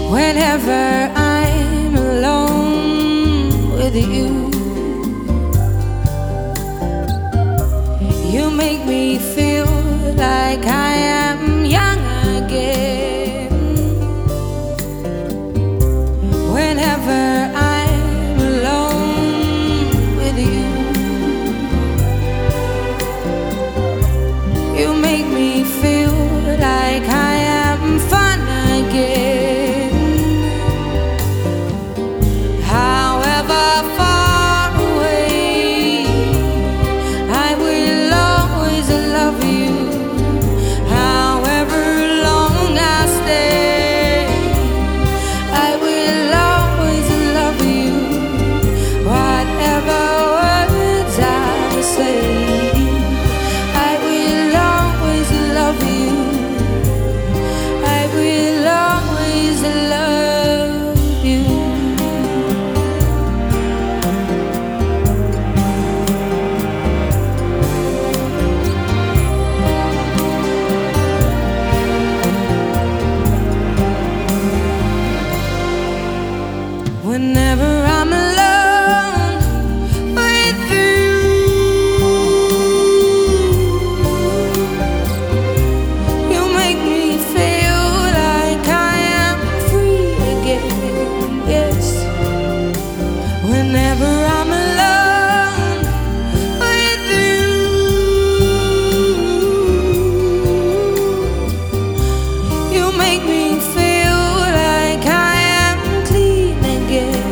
Whenever I'm alone with you, you make me feel like I am young again. Whenever I'm alone with you, you make me feel like I am fun again. Whenever I'm alone with you, you make me feel like I am free again. Yes, whenever I'm alone with you, you make me feel like I am clean again.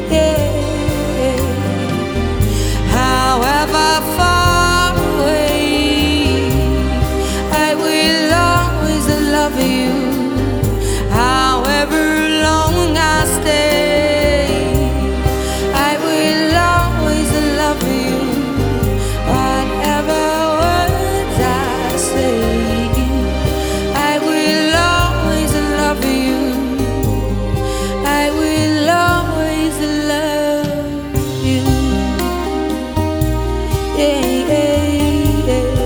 However far away, I will always love you. However long I stay, I will always love you. Whatever words I say, I will always love you. I will always love you. Yeah, yeah, yeah.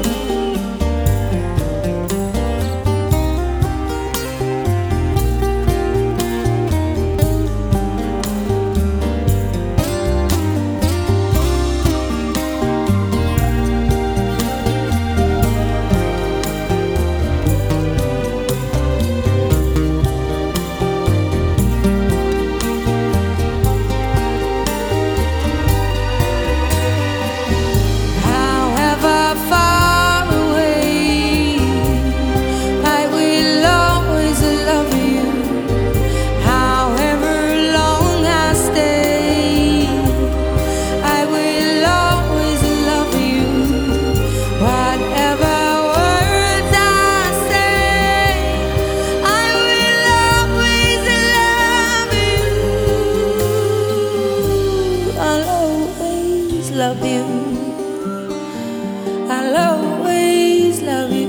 Love you, I'll always love you,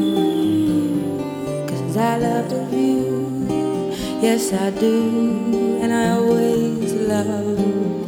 'cause I love you, yes I do, and I always love you.